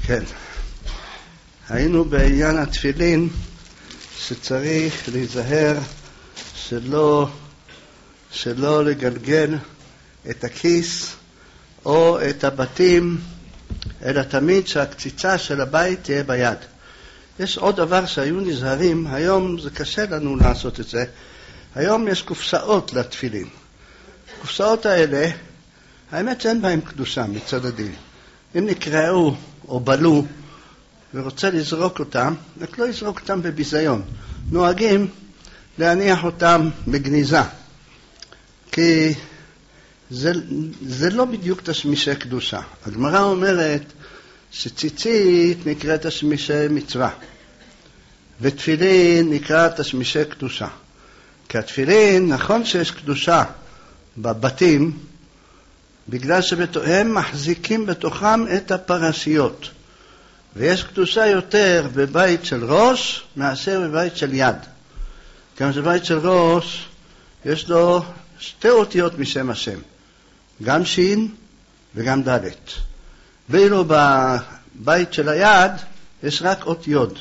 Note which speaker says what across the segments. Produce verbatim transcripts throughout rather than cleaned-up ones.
Speaker 1: כן. היינו בעניין התפילין שצריך להיזהר שלא, שלא לגלגל את הכיס או את הבתים, אלא תמיד שהקציצה של הבית תהיה ביד. יש עוד דבר שהיו נזהרים, היום זה קשה לנו לעשות את זה, היום יש קופסאות לתפילין. קופסאות האלה, האמת שאין בהם קדושה מצד הדין. אם נקראו או בלו ורוצה לזרוק אותם, רק לא יזרוק אותם בביזיון. נוהגים להניח אותם בגניזה, כי זה, זה לא בדיוק תשמישי קדושה. הגמרא אומרת שציצית נקראת תשמישי מצווה, ותפילין נקרא תשמישי קדושה. כי התפילין, נכון שיש קדושה בבתים, בגלל שהם מחזיקים בתוכם את הפרשיות. ויש קדושה יותר בבית של ראש מאשר בבית של יד. כיוון שבבית של ראש יש לו שתי אותיות משם השם, גם שין וגם דלת. ואילו בבית של היד יש רק אות יוד.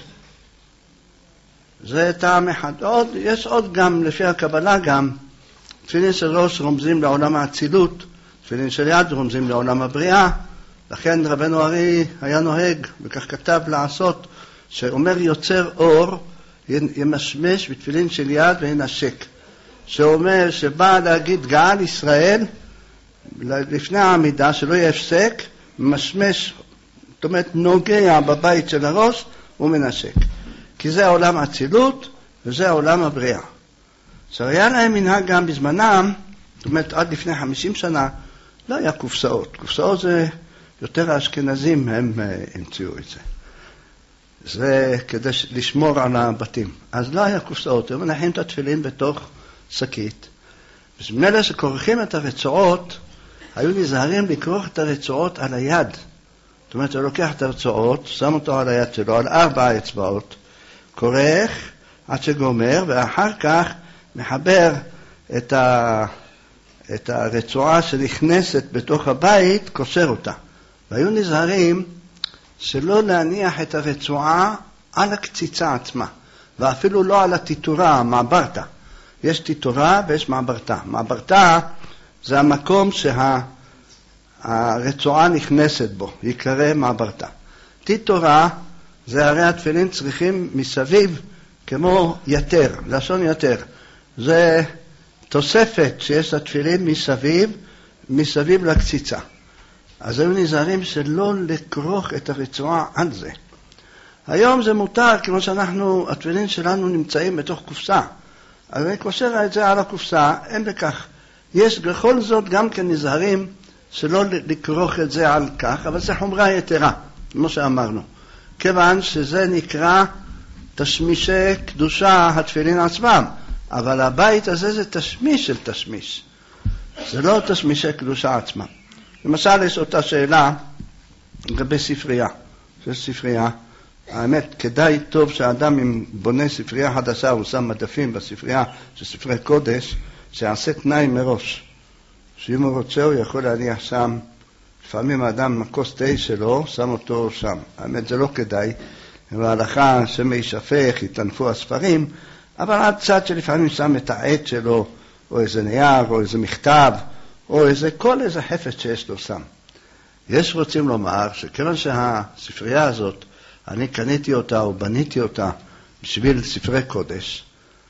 Speaker 1: זה טעם אחד. עוד, יש עוד גם, לפי הקבלה גם, תפילין של ראש רומזים לעולם האצילות, תפילין של יד רומזים לעולם הבריאה. לכן רבנו ארי היה נוהג, וכך כתב לעשות, שאומר יוצר אור, ימשמש בתפילין של יד וינשק. שאומר שבא להגיד גאל ישראל, לפני העמידה, שלא יהיה הפסק, משמש, זאת אומרת נוגע בבית של הראש ומנשק. כי זה העולם האצילות וזה העולם הבריאה. עכשיו היה להם מנהג גם בזמנם, זאת אומרת עד לפני חמישים שנה, לא היה קופסאות. קופסאות זה יותר האשכנזים הם המציאו את זה. זה כדי לשמור על הבתים. אז לא היה קופסאות, הם מנחים את התפילין בתוך שקית. ומאלה שכורכים את הרצועות, היו נזהרים לכרוך את הרצועות על היד. זאת אומרת, הוא לוקח את הרצועות, שם אותו על היד שלו, על ארבע אצבעות, כורך עד שגומר, ואחר כך מחבר את, ה... את הרצועה שנכנסת בתוך הבית, קושר אותה. והיו נזהרים שלא להניח את הרצועה על הקציצה עצמה, ואפילו לא על התיתורה, המעברתה. יש תיתורה ויש מעברתה. מעברתה זה המקום שהרצועה נכנסת בו, יקרא מעברתה. תיתורה זה הרי התפילין צריכים מסביב כמו יתר, לשון יתר. זה תוספת שיש לתפילין מסביב, מסביב לקציצה. אז היו נזהרים שלא לכרוך את הרצועה על זה. היום זה מותר, כמו שאנחנו, התפילין שלנו נמצאים בתוך קופסה. אז אני קושר את זה על הקופסה, אין בכך. יש בכל זאת גם כן נזהרים שלא לכרוך את זה על כך, אבל זה חומרה יתרה, כמו שאמרנו. כיוון שזה נקרא תשמישי קדושה התפילין עצמם, אבל הבית הזה זה תשמיש של תשמיש. זה לא תשמישי קדושה עצמם. למשל, יש אותה שאלה לגבי ספרייה. שיש ספרייה, האמת, כדאי טוב שהאדם אם בונה ספרייה חדשה, הוא שם מדפים בספרייה של ספרי קודש, שיעשה תנאי מראש. שאם הוא רוצה, הוא יכול להניח שם, לפעמים האדם מקוס תה שלו, שם אותו שם. האמת, זה לא כדאי. בהלכה שמי ישפך, יתנפו הספרים, אבל עד צד שלפעמים שם את העט שלו, או איזה נייר, או איזה מכתב, או איזה, כל איזה חפץ שיש לו שם. יש רוצים לומר שכיוון שהספרייה הזאת, אני קניתי אותה או בניתי אותה בשביל ספרי קודש,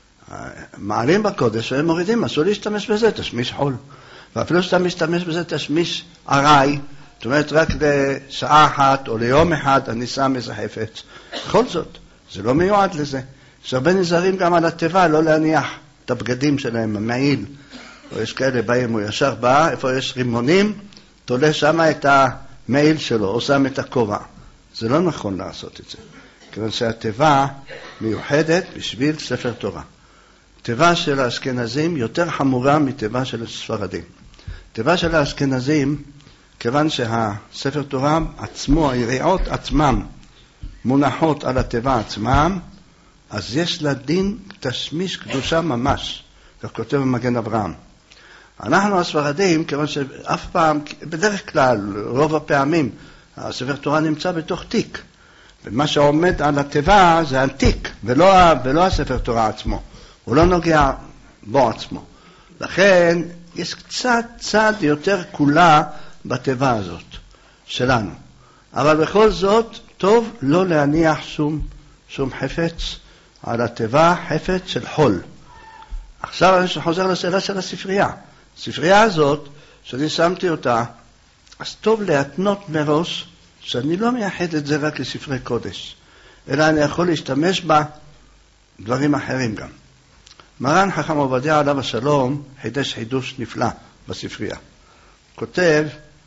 Speaker 1: מעלים בקודש והם מורידים, אסור להשתמש בזה, תשמיש חול. ואפילו שאתה משתמש בזה, תשמיש עראי, זאת אומרת רק לשעה אחת או ליום אחד אני שם איזה חפץ. בכל זאת, זה לא מיועד לזה. יש הרבה נזהרים גם על הטבע, לא להניח את הבגדים שלהם, המעיל, או יש כאלה בהם, הוא ישר בא, איפה יש רימונים, תולה שם את המעיל שלו, או שם את הכובע. זה לא נכון לעשות את זה, כיוון שהטבע מיוחדת בשביל ספר תורה. טבע של האשכנזים יותר חמורה מטבע של הספרדים. טבע של האשכנזים, כיוון שהספר תורה עצמו, היריעות עצמם, מונחות על הטבע עצמם, אז יש לדין תשמיש קדושה ממש, כך כותב במגן אברהם. אנחנו הספרדים, כיוון שאף פעם, בדרך כלל, רוב הפעמים, הספר תורה נמצא בתוך תיק, ומה שעומד על התיבה זה התיק, ולא, ולא הספר תורה עצמו. הוא לא נוגע בו עצמו. לכן יש קצת צד יותר כולה בתיבה הזאת שלנו. אבל בכל זאת, טוב לא להניח שום, שום חפץ על התיבה, חפץ של חול. עכשיו אני חוזר לשאלה של הספרייה. הספרייה הזאת, שאני שמתי אותה, אז טוב להתנות מראש, שאני לא מייחד את זה רק לספרי קודש, אלא אני יכול להשתמש בה דברים אחרים גם. מרן חכם עובדיה עליו השלום חידש חידוש נפלא בספרייה. כותב,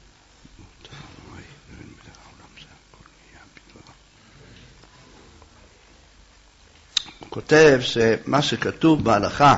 Speaker 1: הוא כותב שמה שכתוב בהלכה,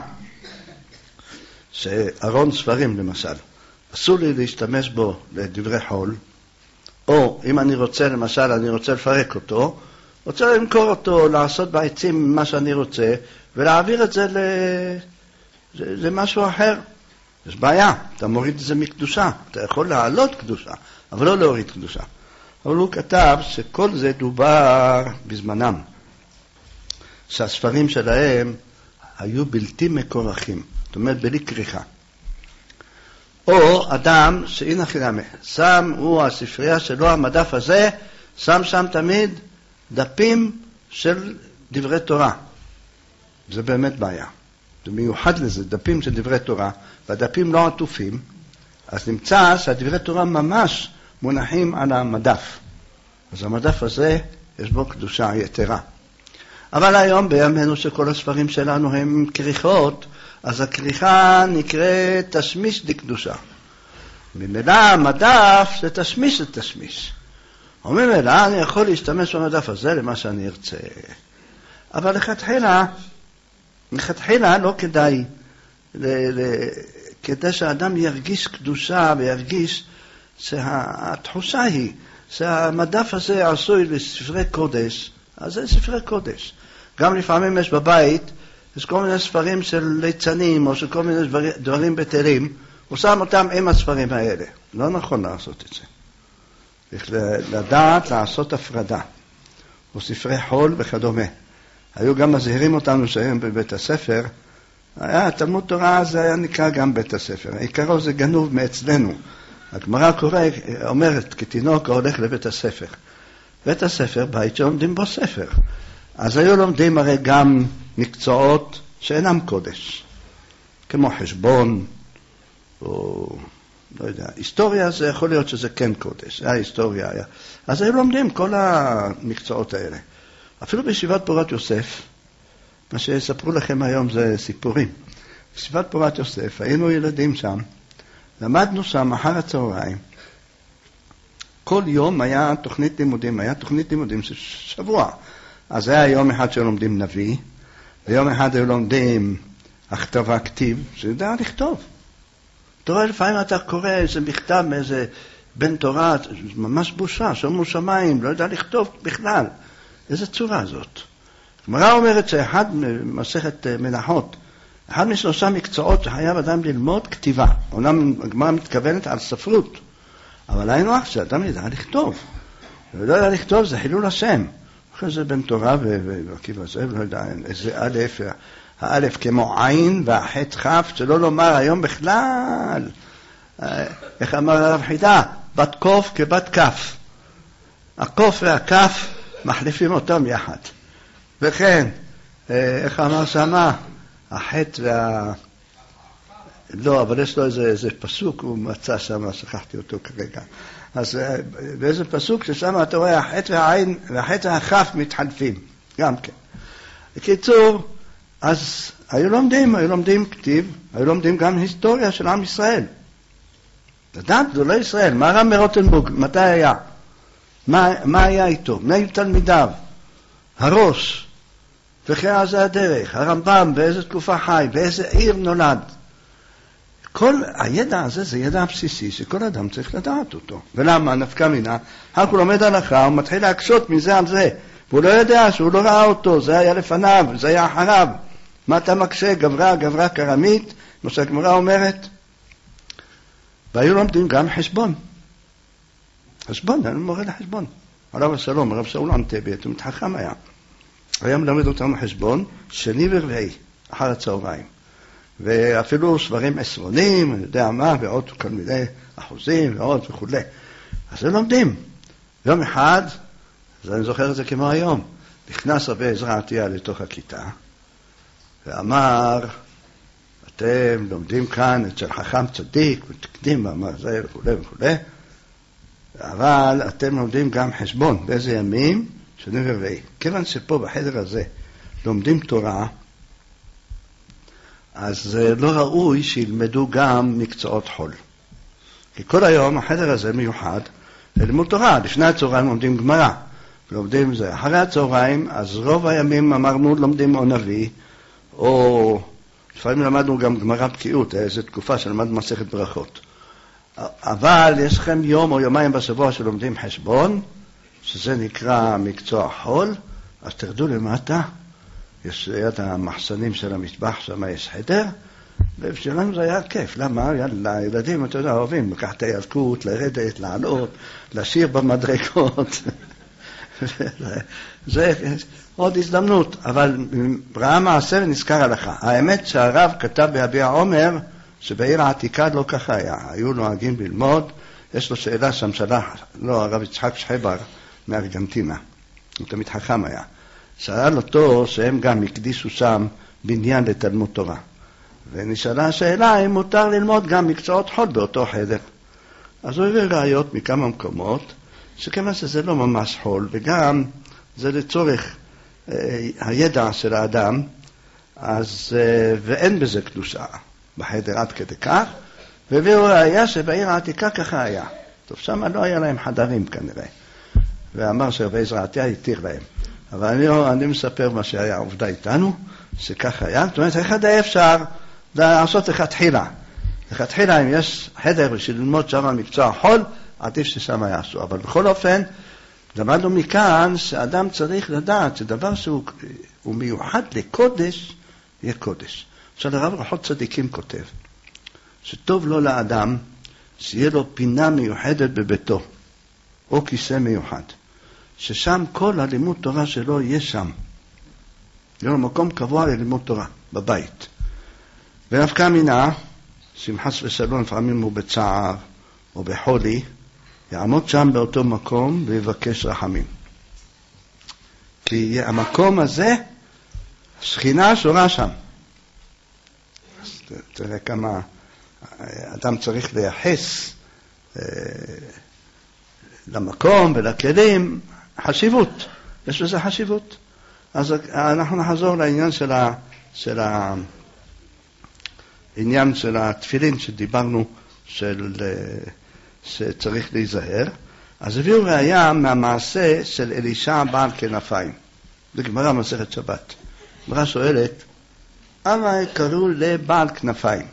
Speaker 1: שארון ספרים למשל, אסור לי להשתמש בו לדברי חול, או אם אני רוצה, למשל, אני רוצה לפרק אותו, רוצה למכור אותו, לעשות בעצים מה שאני רוצה, ולהעביר את זה למשהו אחר. יש בעיה, אתה מוריד את זה מקדושה, אתה יכול להעלות קדושה, אבל לא להוריד קדושה. אבל הוא כתב שכל זה דובר בזמנם, שהספרים שלהם היו בלתי מקורחים, זאת אומרת בלי כריכה. או אדם שאין חינמי, שם הוא הספרייה שלו, המדף הזה, שם שם תמיד דפים של דברי תורה. זה באמת בעיה. זה מיוחד לזה, דפים של דברי תורה, והדפים לא עטופים, אז נמצא שהדברי תורה ממש מונחים על המדף. אז המדף הזה יש בו קדושה יתרה. אבל היום בימינו שכל הספרים שלנו הם כריכות, אז הכריכה נקראת תשמיש דקדושה. ממילא המדף זה תשמיש לתשמיש. וממילא אני יכול להשתמש במדף הזה למה שאני ארצה. אבל לכתחילה, לכתחילה לא כדאי, ל, ל, כדי שהאדם ירגיש קדושה וירגיש שהתחושה היא שהמדף הזה עשוי לספרי קודש, אז זה ספרי קודש. גם לפעמים יש בבית, יש כל מיני ספרים של ליצנים או של כל מיני דברים, דברים בטלים, הוא שם אותם עם הספרים האלה. לא נכון לעשות את זה. צריך לדעת לעשות הפרדה. או ספרי חול וכדומה. היו גם מזהירים אותנו שהיום בבית הספר, היה, תלמוד תורה זה היה נקרא גם בית הספר. העיקרו זה גנוב מאצלנו. הגמרא קורא, אומרת, כתינוק הולך לבית הספר. בית הספר, בית שלומדים בו ספר. אז היו לומדים הרי גם מקצועות שאינם קודש. כמו חשבון, או לא יודע, היסטוריה זה יכול להיות שזה כן קודש. היה היסטוריה, היה. אז היו לומדים כל המקצועות האלה. אפילו בישיבת פורת יוסף, מה שיספרו לכם היום זה סיפורים. בישיבת פורת יוסף, היינו ילדים שם, למדנו שם אחר הצהריים. כל יום היה תוכנית לימודים, היה תוכנית לימודים של שבוע. אז היה יום אחד שלומדים נביא, ויום אחד היו לומדים הכתבה כתיב, שיודע לכתוב. אתה רואה, לפעמים אתה קורא איזה מכתב מאיזה בן תורה, ממש בושה, שומו שמיים, לא יודע לכתוב בכלל. איזה צורה זאת? הגמרא אומרת שאחד ממסכת מנחות, אחד משלושה מקצועות שחייב אדם ללמוד כתיבה. אומנם הגמרא מתכוונת על ספרות, אבל היינו אך שאדם ידע לכתוב. לא יודע לכתוב, זה חילול השם. אחרי זה בן תורה ועקיבא זאב, לא יודע, איזה א', האלף כמו עין והחטא חף, שלא לומר היום בכלל. איך אמר הרב חידה? בת קוף כבת כף. הקוף והכף מחליפים אותם יחד. וכן, איך אמר שמה? החטא וה... לא, אבל יש לו איזה, איזה פסוק, הוא מצא שם, שכחתי אותו כרגע. אז באיזה פסוק ששם אתה רואה החטא והעין והחטא והכף מתחלפים. גם כן. בקיצור, אז היו לומדים, היו לומדים כתיב, היו לומדים גם היסטוריה של עם ישראל. לדעת, זה לא ישראל. מה הרב מרוטנבורג, מתי היה? מה, מה היה איתו? מי היו תלמידיו? הראש, וכן זה הדרך, הרמב"ם, באיזה תקופה חי, באיזה עיר נולד. כל הידע הזה זה ידע בסיסי שכל אדם צריך לדעת אותו. ולמה? נפקא מינה, רק הוא לומד הלכה, הוא מתחיל להקשות מזה על זה, והוא לא יודע שהוא לא ראה אותו, זה היה לפניו, זה היה אחריו. מה אתה מקשה? גברה, גברה קרמית, כמו שהגמרא אומרת. והיו לומדים גם חשבון. חשבון, היה מורה לחשבון. עליו השלום, הרב שאול אנטבי, הוא מתחכם היה. היה מלמד אותנו חשבון, שני ורביעי, אחר הצהריים. ואפילו סברים עשרונים, אני יודע מה, ועוד כל מיני אחוזים, ועוד וכו'. אז הם לומדים. יום אחד, אז אני זוכר את זה כמו היום, נכנס רבי עזרא עטיה לתוך הכיתה, ואמר, אתם לומדים כאן אצל חכם צדיק, ותקדים, ואמר זה וכו' וכו', אבל אתם לומדים גם חשבון, באיזה ימים, שני ורביעי. כיוון שפה בחדר הזה לומדים תורה, אז לא ראוי שילמדו גם מקצועות חול. כי כל היום החדר הזה מיוחד ללימוד תורה. לפני הצהריים לומדים גמרא, לומדים זה. אחרי הצהריים, אז רוב הימים אמרנו לומדים או נביא, או לפעמים למדנו גם גמרא בקיאות, איזו תקופה שלמד מסכת ברכות. אבל יש לכם יום או יומיים בשבוע שלומדים חשבון, שזה נקרא מקצוע חול, אז תרדו למטה, יש ליד המחסנים של המטבח, שם יש חדר, ובשבילנו זה היה כיף. למה? יאללה, ילדים, אתה יודע, אוהבים, לקח את הילקוט, לרדת, לעלות, לשיר במדרגות. זה עוד הזדמנות, אבל ראה מעשה ונזכר הלכה. האמת שהרב כתב ביביע עומר, שבעיר העתיקה לא ככה היה, היו נוהגים ללמוד, יש לו שאלה שם שלח, לא, הרב יצחק שחבר מארגנטינה, הוא תמיד חכם היה. שאל אותו שהם גם הקדישו שם בניין לתלמוד תורה. ונשאלה השאלה אם מותר ללמוד גם מקצועות חול באותו חדר. אז הוא הביא ראיות מכמה מקומות, שכמה שזה לא ממש חול, וגם זה לצורך אה, הידע של האדם, אז, אה, ואין בזה קדושה בחדר עד כדי כך, והביאו ראיה שבעיר העתיקה ככה היה. טוב, שם לא היה להם חדרים כנראה, ואמר שרבי עזרא עטיה יתיר להם. אבל אני, אני מספר מה שהיה עובדה איתנו, שכך היה. זאת אומרת, איך היה אפשר לעשות לך תחילה. לך תחילה, אם יש חדר בשביל ללמוד שם מקצוע חול, עדיף ששם יעשו. אבל בכל אופן, למדנו מכאן שאדם צריך לדעת שדבר שהוא מיוחד לקודש, יהיה קודש. עכשיו, הרב רוחות צדיקים כותב, שטוב לו לאדם שיהיה לו פינה מיוחדת בביתו, או כיסא מיוחד. ששם כל הלימוד תורה שלו יהיה שם. יהיה לו מקום קבוע ללימוד תורה, בבית. ונפקא מינה, שמחס ושלום, לפעמים הוא בצער או בחולי, יעמוד שם באותו מקום ויבקש רחמים. כי המקום הזה, שכינה שורה שם. אז תראה כמה אדם צריך לייחס אה, למקום ולכלים, חשיבות, יש בזה חשיבות. אז אנחנו נחזור לעניין של ה, של ה, עניין של התפילין שדיברנו, של, שצריך להיזהר. אז הביאו ראיה מהמעשה של אלישע בעל כנפיים. בגמרא מסכת שבת. גמרא שואלת, אמה קראו לבעל כנפיים?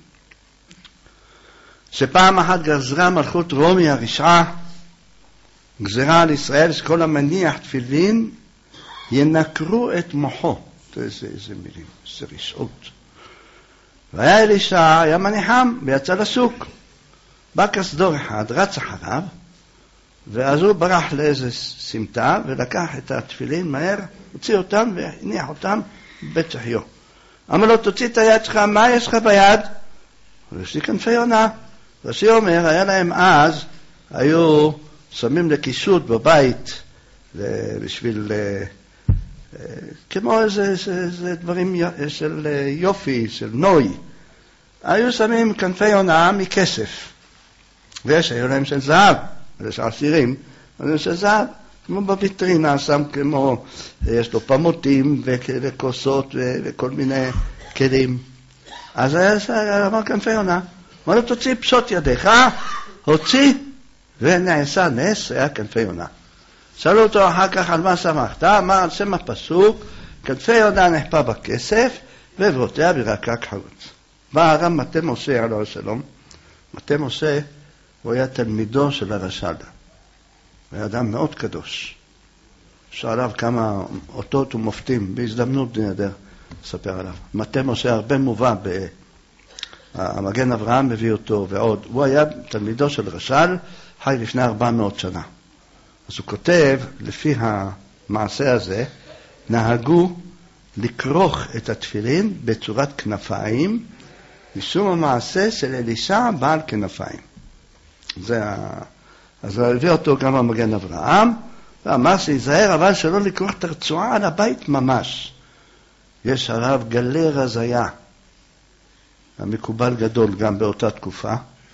Speaker 1: שפעם אחת גזרה מלכות רומי הרשעה, גזרה על ישראל שכל המניח תפילין ינקרו את מוחו. איזה, איזה מילים, איזה רשעות. והיה אלישע, היה מניחם ויצא לשוק. בא כסדור אחד, רץ אחריו, ואז הוא ברח לאיזה סמטה ולקח את התפילין מהר, הוציא אותם והניח אותם בבית שחיו. אמר לו, תוציא את היד שלך, מה יש לך ביד? יש לי כנפי יונה. רש"י אומר, היה להם אז, היו שמים לקישוט בבית, בשביל, כמו איזה, איזה דברים של יופי, של נוי. היו שמים כנפי יונה מכסף. ויש, היו להם של זהב, יש עשירים, היו של זהב. כמו בביטרינה, שם כמו, יש לו פמוטים וכוסות וכל מיני כלים. אז היה אמר כנפי יונה. אמר לו, תוציא פשוט ידיך, הוציא, ונעשה נס, היה כנפי יונה. שאלו אותו אחר כך על מה שמחת, אמר על שם הפסוק, כנפי יונה נחפה בכסף, ועברותיה ברקק חרוץ. בא הרב מטה משה עליו השלום, מטה משה הוא היה תלמידו של הרש"ל. הוא היה אדם מאוד קדוש. שעליו כמה אותות ומופתים, בהזדמנות נהדר לספר עליו. מטה משה הרבה מובא, המגן אברהם מביא אותו ועוד. הוא היה תלמידו של רש"ל, חי לפני ארבע מאות שנה. אז הוא כותב, לפי המעשה הזה, נהגו לכרוך את התפילין בצורת כנפיים, משום המעשה של אלישע בעל כנפיים. זה ה... אז הוא הביא אותו גם במגן אברהם, ואמר שיזהר אבל שלא לכרוך את הרצועה על הבית ממש. יש הרב גלי רזיה, המקובל גדול גם באותה תקופה,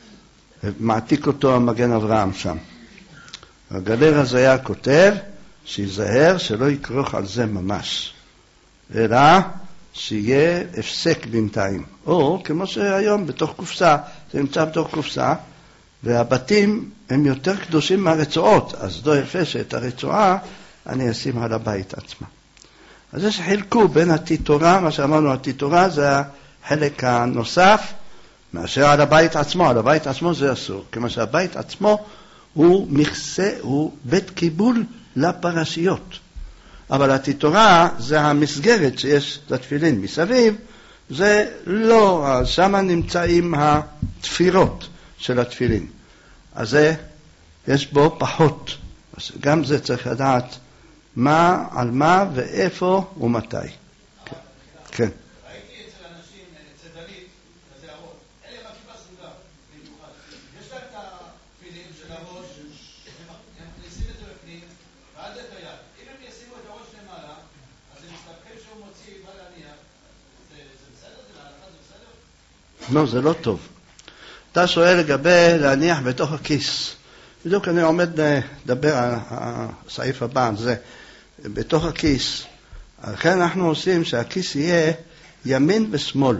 Speaker 1: מעתיק אותו המגן אברהם שם. הגלי רזיה כותב שיזהר שלא יכרוך על זה ממש, אלא שיהיה הפסק בינתיים. או כמו שהיום בתוך קופסה, זה נמצא בתוך קופסה, והבתים הם יותר קדושים מהרצועות, אז לא יפה שאת הרצועה אני אשים על הבית עצמה. אז יש חילקו בין התיתורה, מה שאמרנו, התיתורה זה החלק הנוסף, מאשר על הבית עצמו. על הבית עצמו זה אסור, כמו שהבית עצמו הוא מכסה, הוא בית קיבול לפרשיות. אבל התיתורה זה המסגרת שיש לתפילין מסביב, זה לא, שם נמצאים התפירות של התפילין. אז זה, יש בו פחות. אז גם זה צריך לדעת מה, על מה ואיפה ומתי. כן. כן.
Speaker 2: ראיתי אצל אנשים, אצל דלית, כזה הראש, אלה עם הכיפה סגולה, במיוחד. יש להם את התפילין של הראש, הם מכניסים את זה בפנים, ועד את היד. אם הם ישימו את הראש למעלה, אז הם מסתבכים שהוא מוציא, בא להניח. זה בסדר? זה להלכה זה בסדר?
Speaker 1: לא, זה לא טוב. אתה שואל לגבי להניח בתוך הכיס. בדיוק אני עומד לדבר על הסעיף הבא, זה בתוך הכיס. לכן אנחנו עושים שהכיס יהיה ימין ושמאל.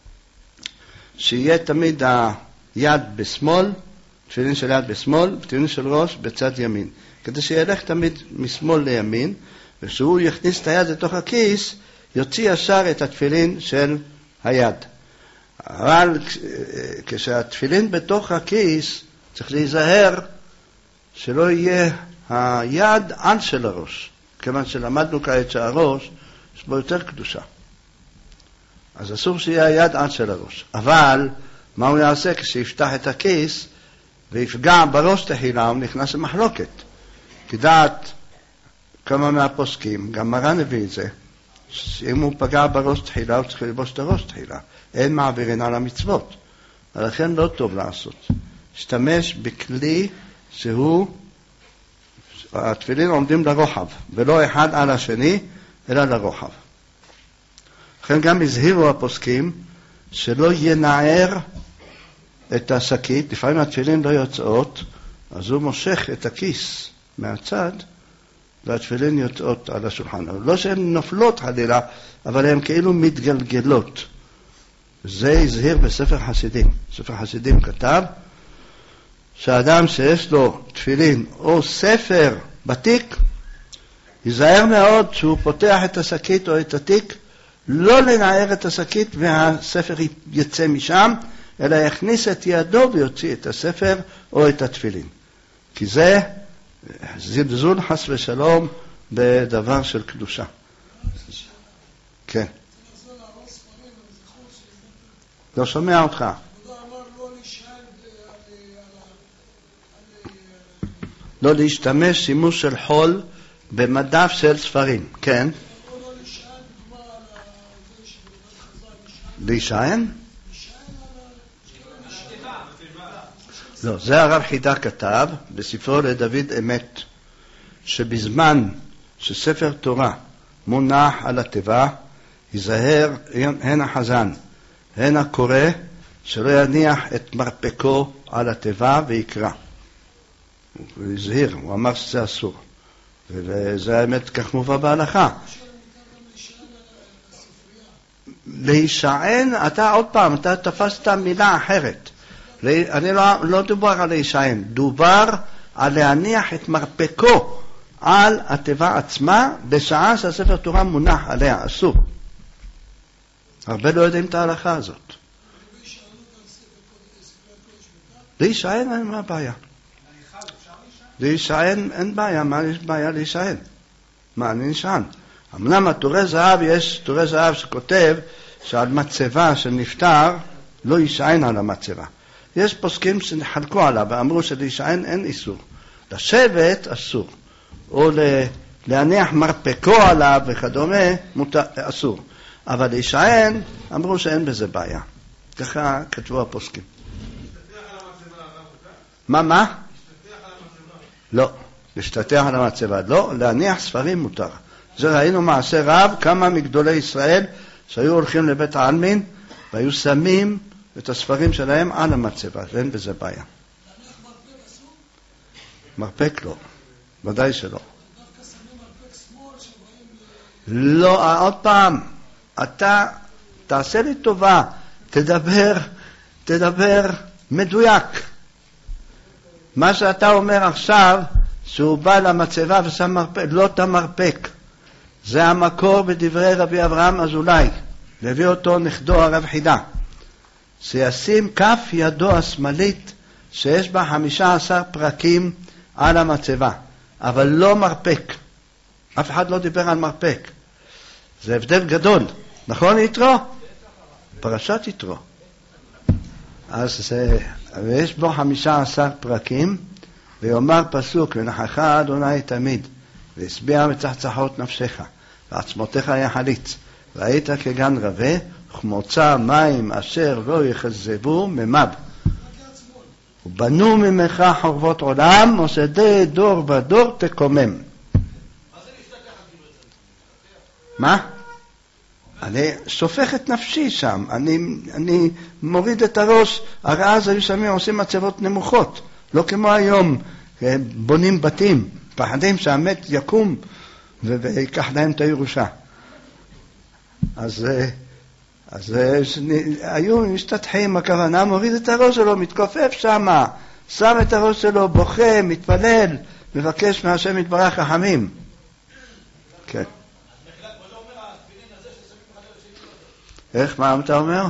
Speaker 1: שיהיה תמיד היד בשמאל, תפילין של יד בשמאל, תפילין של ראש בצד ימין. כדי שילך תמיד משמאל לימין, וכשהוא יכניס את היד לתוך הכיס, יוציא ישר את התפילין של היד. אבל כשהתפילין בתוך הכיס, צריך להיזהר שלא יהיה היד על של הראש. כיוון שלמדנו כעת שהראש יש בו יותר קדושה. אז אסור שיהיה היד על של הראש. אבל מה הוא יעשה כשיפתח את הכיס ויפגע בראש תחילה, הוא נכנס למחלוקת. כדעת כמה מהפוסקים, גם מרן הביא את זה, שאם הוא פגע בראש תחילה, הוא צריך לבוש את הראש תחילה. אין מעבירין על המצוות. ולכן לא טוב לעשות. השתמש בכלי שהוא, התפילין עומדים לרוחב, ולא אחד על השני, אלא לרוחב. לכן גם הזהירו הפוסקים שלא ינער את השקית, לפעמים התפילין לא יוצאות, אז הוא מושך את הכיס מהצד, והתפילין יוצאות על השולחן. לא שהן נופלות חלילה, אבל הן כאילו מתגלגלות. זה הזהיר בספר חסידים. ספר חסידים כתב שאדם שיש לו תפילין או ספר בתיק, ייזהר מאוד שהוא פותח את השקית או את התיק, לא לנער את השקית והספר יצא משם, אלא יכניס את ידו ויוציא את הספר או את התפילין. כי זה זלזול חס ושלום בדבר של קדושה. כן. לא שומע אותך. לא להשתמש שימוש של חול במדף של ספרים. כן. להישען? לא, זה הרב חידה כתב בספרו לדוד אמת, שבזמן שספר תורה מונח על התיבה, ייזהר הן החזן, הן הקורא, שלא יניח את מרפקו על התיבה ויקרא. הוא הזהיר, הוא אמר שזה אסור. וזה האמת כך מובא בהלכה. להישען, אתה עוד פעם, אתה תפסת מילה אחרת. אני לא, לא דובר על להישען, דובר על להניח את מרפקו על התיבה עצמה, בשעה שהספר תורה מונח עליה, אסור. הרבה לא יודעים את ההלכה הזאת. להישען אין מה בעיה. להישען אין בעיה, מה יש בעיה להישען? מה אני נשען? אמנם התורי זהב, יש תורי זהב שכותב שעל מצבה של נפטר לא יישען על המצבה. יש פוסקים שחלקו עליו ואמרו שלהישען אין איסור. לשבת אסור. או להניח מרפקו עליו וכדומה, מותר, אסור. אבל להישען, אמרו שאין בזה בעיה. ככה כתבו הפוסקים. מה, מה? לא. להשתטח על המצבה. לא, להניח ספרים מותר. זה ראינו מעשה רב, כמה מגדולי ישראל שהיו הולכים לבית העלמין והיו שמים את הספרים שלהם על המצבה. ואין בזה בעיה. מרפק לא. ודאי שלא. לא, עוד פעם, אתה תעשה לי טובה, תדבר, תדבר מדויק. מה שאתה אומר עכשיו, שהוא בא למצבה ושם מרפק, לא את המרפק. זה המקור בדברי רבי אברהם אזולאי, להביא אותו נכדו הרב חידה. שישים כף ידו השמאלית, שיש בה חמישה עשר פרקים על המצבה, אבל לא מרפק. אף אחד לא דיבר על מרפק. זה הבדל גדול. נכון יתרו? פרשת יתרו. אז זה, ויש בו חמישה עשר פרקים, ויאמר פסוק, ונחך אדוני תמיד, והשביע מצחצחות נפשך, ועצמותיך יחליץ, והיית כגן רבה, וכמוצא מים אשר לא יחזבו ממב. ובנו ממך חורבות עולם, ושדה דור ודור תקומם. מה? אני שופך את נפשי שם, אני, אני מוריד את הראש. הרי אז היו שמים עושים מצבות נמוכות, לא כמו היום, בונים בתים, פחדים שהמת יקום ויקח להם את הירושה. אז, אז היו משתתחים, הכוונה מוריד את הראש שלו, מתכופף שם, שם את הראש שלו, בוכה, מתפלל, מבקש מהשם יתברך רחמים. כן. איך, מה אתה אומר?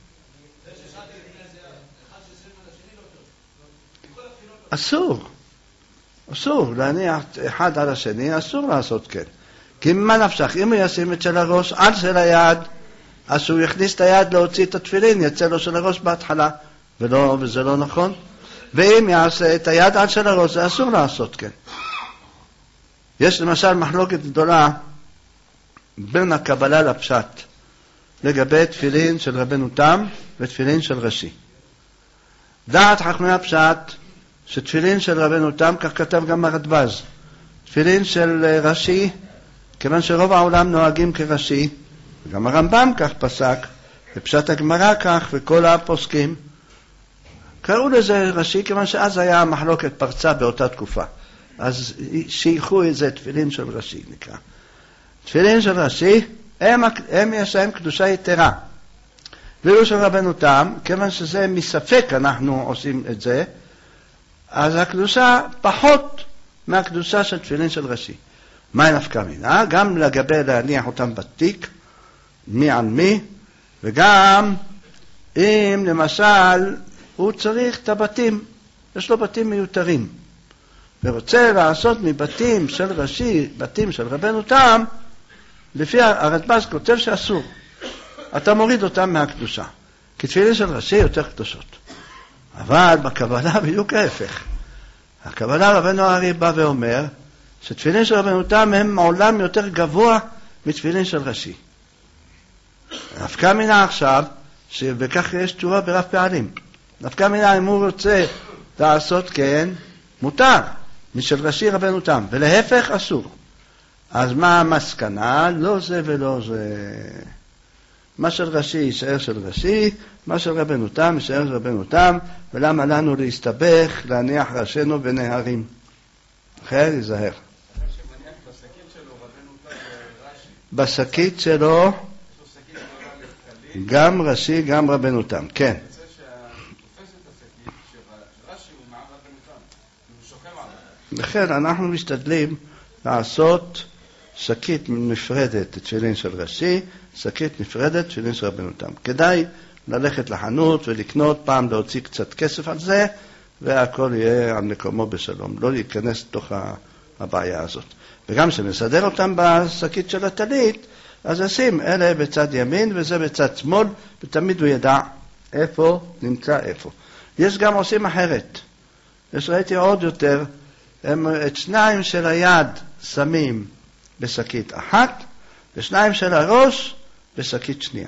Speaker 1: אסור. אסור להניח אחד על השני, אסור לעשות כן. כי מה נפשך? אם הוא ישים את של הראש על של היד, אז שהוא יכניס את היד להוציא את התפילין, יצא לו של הראש בהתחלה, ולא, וזה לא נכון. ואם יעשה את היד על של הראש, זה אסור לעשות כן. יש למשל מחלוקת גדולה בין הקבלה לפשט, לגבי תפילין של רבנו תם ותפילין של רש"י. דעת חכמי הפשט שתפילין של רבנו תם, כך כתב גם הרדב"ז, תפילין של רש"י, כיוון שרוב העולם נוהגים כרש"י, וגם הרמב"ם כך פסק, ופשט הגמרא כך, וכל הפוסקים קראו לזה רש"י, כיוון שאז היה המחלוקת פרצה באותה תקופה, אז שייכו את זה תפילין של רש"י נקרא. תפילין של רש"י הם, הם יש להם קדושה יתרה. ואילו של רבנו תם, כיוון שזה מספק אנחנו עושים את זה, אז הקדושה פחות מהקדושה של תפילין של רש"י. מה נפקא מינה? גם לגבי להניח אותם בתיק, מי על מי, וגם אם למשל הוא צריך את הבתים, יש לו בתים מיותרים, ורוצה לעשות מבתים של רש"י, בתים של רבנו תם, לפי הרדב"ז כותב שאסור. אתה מוריד אותם מהקדושה. כי תפילין של רש"י יותר קדושות. אבל בקבלה בדיוק ההפך. הקבלה רבנו הארי בא ואומר שתפילין של רבנו תם הם עולם יותר גבוה מתפילין של רש"י. נפקא מינה עכשיו, שבכך יש תשובה ברב פעלים. נפקא מינה אם הוא רוצה לעשות כן, מותר, משל רש"י רבנו תם, ולהפך אסור. אז מה המסקנה? לא זה ולא זה. מה של רש"י יישאר של רש"י, מה של רבנו תם יישאר של רבנו תם, ולמה לנו להסתבך, להניח ראשינו בנהרים. אחר, ייזהר. בשקית שלו, גם רש"י, גם רבנו תם, כן. לכן אנחנו משתדלים לעשות שקית נפרדת תפילין של רש"י, שקית נפרדת תפילין של רבנו תם. כדאי ללכת לחנות ולקנות פעם, להוציא קצת כסף על זה, והכל יהיה על מקומו בשלום. לא להיכנס לתוך הבעיה הזאת. וגם שנסדר אותם בשקית של הטלית, אז נשים אלה בצד ימין וזה בצד שמאל, ותמיד הוא ידע איפה נמצא איפה. יש גם עושים אחרת. יש ראיתי עוד יותר, הם את שניים של היד שמים בשקית אחת, ושניים של הראש בשקית שנייה.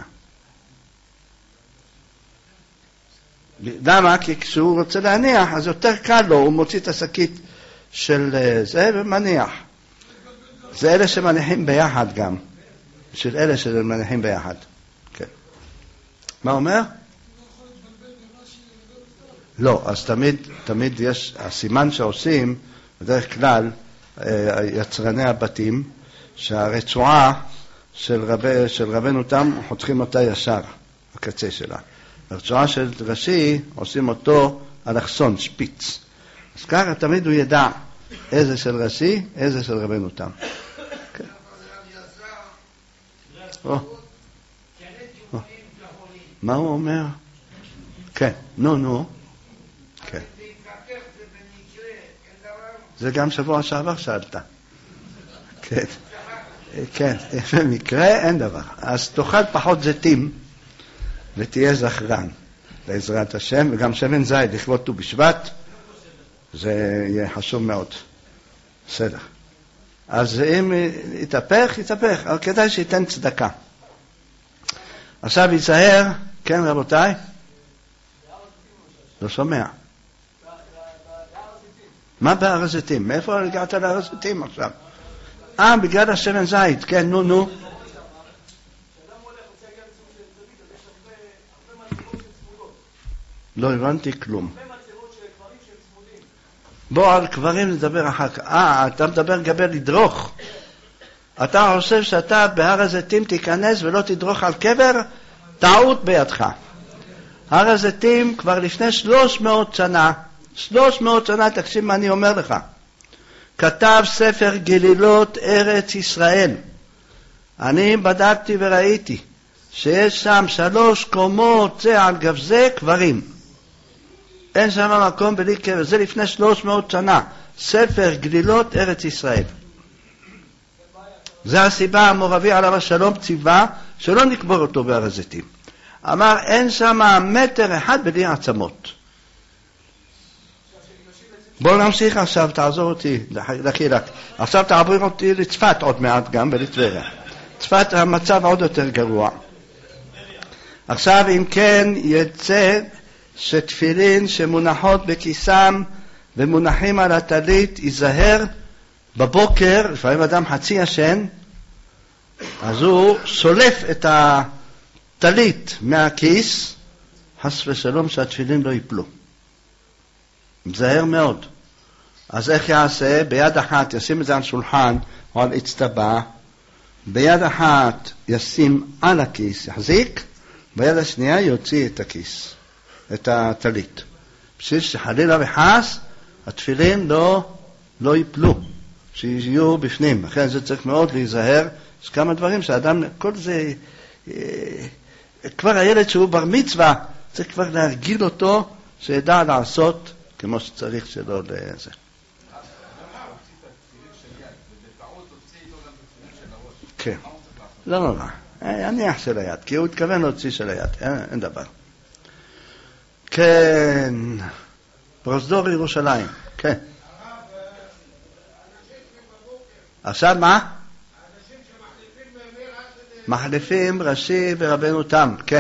Speaker 1: למה? כי כשהוא רוצה להניח, אז יותר קל לו, הוא מוציא את השקית של זה ומניח. זה אלה שמניחים ביחד גם. של אלה שמניחים ביחד. כן. מה אומר? לא, אז תמיד, תמיד יש, הסימן שעושים, בדרך כלל, יצרני הבתים, שהרצועה של, רב, של רבנו תם, חותכים אותה ישר, בקצה שלה. הרצועה של ראשי, עושים אותו אלכסון, שפיץ. אז ככה תמיד הוא ידע איזה של ראשי, איזה של רבנו תם. כן. או. או. מה הוא אומר? כן, נו, נו. כן. זה גם שבוע שעבר שאלת. כן. כן, במקרה אין דבר. אז תאכל פחות זיתים ותהיה זכרן לעזרת השם, וגם שמן זית לכבוד ט"ו בשבט, זה יהיה חשוב מאוד. בסדר. אז אם יתהפך, יתהפך, אבל כדאי שייתן צדקה. עכשיו ייזהר, כן רבותיי? לא שומע. מה בהר הזיתים? מאיפה הגעת להר הזיתים עכשיו? אה, בגלל השמן זית, כן, נו, נו. לא הבנתי כלום. בוא על קברים נדבר אחר כך. אה, אתה מדבר גבי לדרוך. אתה חושב שאתה בהר הזיתים תיכנס ולא תדרוך על קבר? טעות בידך. הר הזיתים כבר לפני שלוש מאות שנה, שלוש מאות שנה, תקשיב מה אני אומר לך. כתב ספר גלילות ארץ ישראל. אני בדקתי וראיתי שיש שם שלוש קומות זה על גב זה קברים. אין שם מקום בלי קבר. זה לפני שלוש מאות שנה. ספר גלילות ארץ ישראל. זה הסיבה המורבי עליו השלום ציווה שלא נקבור אותו בהר הזיתים. אמר אין שם מטר אחד בלי עצמות. בואו נמשיך עכשיו, תעזור אותי לחילק. עכשיו תעבור אותי לצפת עוד מעט גם בלטבריה. צפת המצב עוד יותר גרוע. עכשיו אם כן יצא שתפילין שמונחות בכיסם ומונחים על הטלית, ייזהר בבוקר, לפעמים אדם חצי ישן, אז הוא שולף את הטלית מהכיס, חס ושלום שהתפילין לא ייפלו. מזהר מאוד. אז איך יעשה? ביד אחת ישים את זה על שולחן או על אצטבה, ביד אחת ישים על הכיס, יחזיק, ביד השנייה יוציא את הכיס, את הטלית. בשביל שחלילה וחס התפילין לא, לא ייפלו, שיהיו בפנים. אחרי זה צריך מאוד להיזהר. יש כמה דברים שאדם, כל זה, כבר הילד שהוא בר מצווה, צריך כבר להרגיל אותו שידע לעשות כמו שצריך שלא לזה. כן. לא נורא. יניח של היד, כי הוא התכוון להוציא של היד. אין דבר. כן. פרוזדור ירושלים. כן. עכשיו מה? מחליפים ראשי ורבנו תם. כן.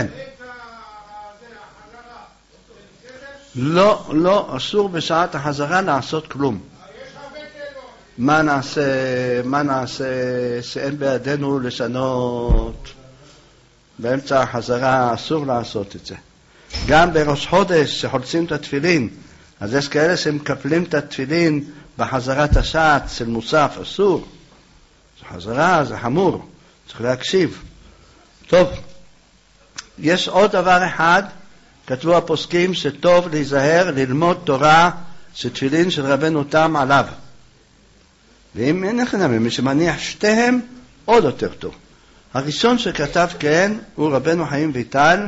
Speaker 1: לא, לא, אסור בשעת החזרה לעשות כלום. מה נעשה, מה נעשה שאין בידינו לשנות? באמצע החזרה אסור לעשות את זה. גם בראש חודש שחולצים את התפילין, אז יש כאלה שמקפלים את התפילין בחזרת השעת של מוסף, אסור. זה חזרה, זה חמור, צריך להקשיב. טוב, יש עוד דבר אחד, כתבו הפוסקים שטוב להיזהר ללמוד תורה שתפילין של רבנו תם עליו. ואם אין לכם, מי שמניח שתיהם, עוד יותר טוב. הראשון שכתב כן הוא רבנו חיים ויטל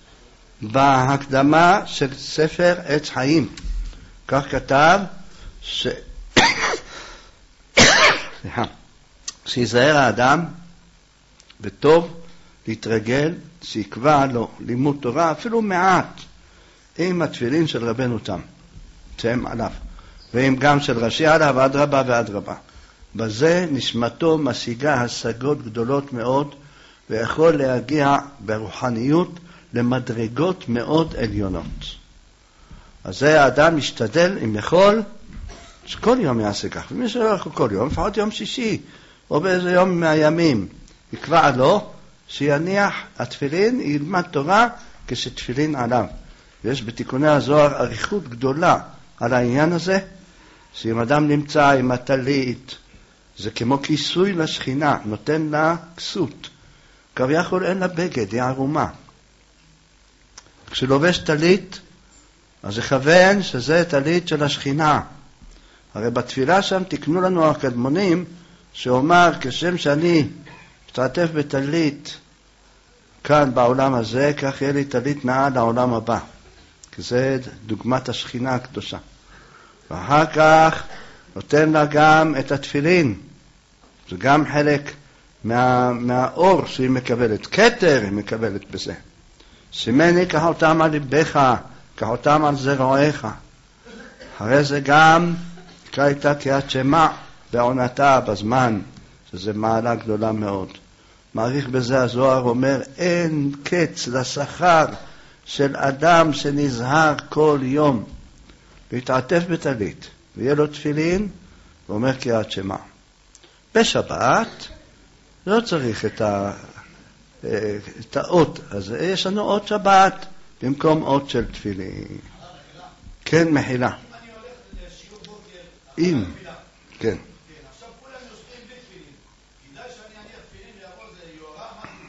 Speaker 1: בהקדמה של ספר עץ חיים. כך כתב ש... שיזהר האדם וטוב להתרגל שיקבע לו לימוד תורה אפילו מעט עם התפילין של רבנו תם, שהם עליו, ועם גם של ראשי עליו, עד רבה ועד רבה. בזה נשמתו משיגה השגות גדולות מאוד, ויכול להגיע ברוחניות למדרגות מאוד עליונות. אז זה האדם משתדל, אם יכול, שכל יום יעשה כך. ומי שלא יכול כל יום, לפחות יום שישי, או באיזה יום מהימים, יקבע לו שיניח התפילין, ילמד תורה כשתפילין עליו. ויש בתיקוני הזוהר אריכות גדולה על העניין הזה, שאם אדם נמצא עם הטלית, זה כמו כיסוי לשכינה, נותן לה כסות. כביכול אין לה בגד, היא ערומה. כשלובש טלית, אז יכוון שזה טלית של השכינה. הרי בתפילה שם תקנו לנו הקדמונים, שאומר, כשם שאני מתעטף בטלית כאן בעולם הזה, כך יהיה לי טלית נאה לעולם הבא. כי זה דוגמת השכינה הקדושה. ואחר כך נותן לה גם את התפילין. זה גם חלק מה, מהאור שהיא מקבלת. כתר היא מקבלת בזה. סימני קח אותם על ליבך, קח אותם על זרועיך. הרי זה גם נקרא איתה קריאת שמע בעונתה בזמן, שזה מעלה גדולה מאוד. מעריך בזה הזוהר אומר, אין קץ לשכר של אדם שנזהר כל יום להתעטף בטלית, ויהיה לו תפילין, ואומר קריאת שמע. בשבת לא צריך את, ה, את האות הזה, יש לנו אות שבת במקום אות של תפילין. כן, מחילה.
Speaker 2: אני הולך לשיעור בוקר,
Speaker 1: אם, כן.
Speaker 2: עכשיו כולם יושבים בלי תפילין. כדאי שאני אניח תפילין ויבוא זה יורה,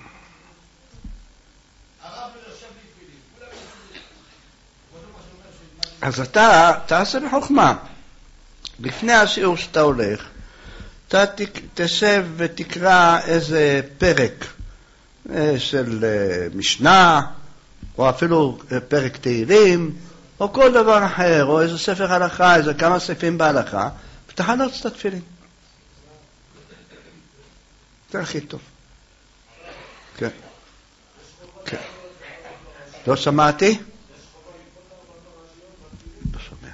Speaker 2: הרב לא יושב בלי תפילין. כולם יושבים בלי.
Speaker 1: אז אתה תעשה בחוכמה. לפני השיעור שאתה הולך, אתה תשב ותקרא איזה פרק של משנה, או אפילו פרק תהילים, או כל דבר אחר, או איזה ספר הלכה, איזה כמה ספרים בהלכה, ותחנות את התפילין. זה הכי טוב. כן. כן. לא שמעתי? לא שומע.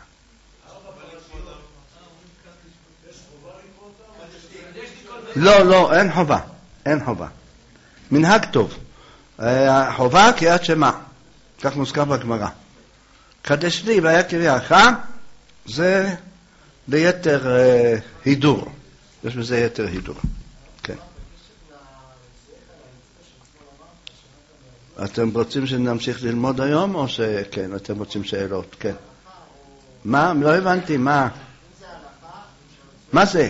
Speaker 1: לא, לא, אין חובה. אין חובה. מנהג טוב. חובה קריאת שמע. כך מוזכר בגמרא. קדש לי והיה קריאך, זה ביתר אה, הידור. יש בזה יתר הידור. כן. אתם רוצים שנמשיך ללמוד היום, או שכן, אתם רוצים שאלות? כן. מה? לא הבנתי, מה? מה זה?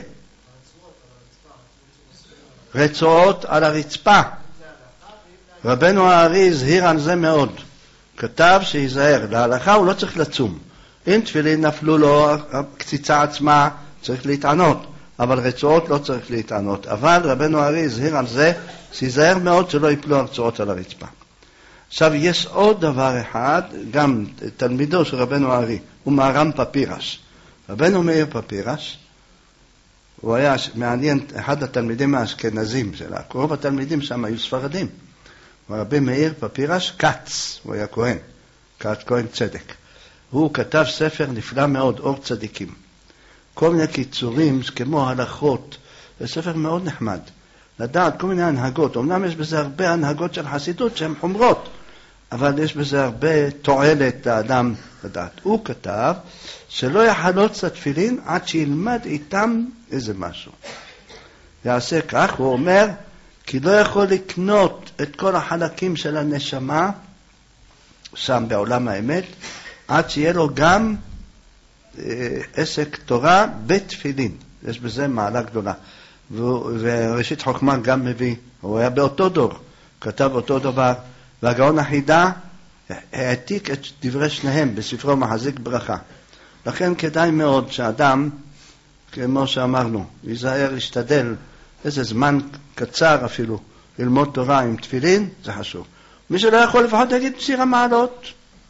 Speaker 1: רצועות על הרצפה. רבנו הארי הזהיר על זה מאוד. כתב שיזהר, להלכה הוא לא צריך לצום. אם תפילין נפלו לו, הקציצה עצמה צריך להתענות, אבל רצועות לא צריך להתענות. אבל רבנו הארי הזהיר על זה, שיזהר מאוד שלא יפלו הרצועות על הרצפה. עכשיו יש עוד דבר אחד, גם תלמידו של רבנו הארי, הוא מהר"ם פפירש. רבנו מאיר פפירש, הוא היה מעניין, אחד התלמידים האשכנזים שלה, רוב התלמידים שם היו ספרדים. רבי מאיר פפירש קץ, הוא היה כהן, כת כהן צדק. הוא כתב ספר נפלא מאוד, אור צדיקים. כל מיני קיצורים כמו הלכות, זה ספר מאוד נחמד. לדעת כל מיני הנהגות, אמנם יש בזה הרבה הנהגות של חסידות שהן חומרות, אבל יש בזה הרבה תועלת לאדם לדעת. הוא כתב שלא יחלוץ התפילין עד שילמד איתם איזה משהו. יעשה כך, הוא אומר, כי לא יכול לקנות את כל החלקים של הנשמה שם בעולם האמת, עד שיהיה לו גם אה, עסק תורה בתפילין. יש בזה מעלה גדולה. וראשית חוכמה גם מביא, הוא היה באותו דור, כתב אותו דבר, והגאון החידה העתיק את דברי שניהם בספרו מחזיק ברכה. לכן כדאי מאוד שאדם, כמו שאמרנו, ייזהר, להשתדל איזה זמן קצר אפילו, ללמוד תורה עם תפילין, זה חשוב. מי שלא יכול לפחות להגיד שיר המעלות.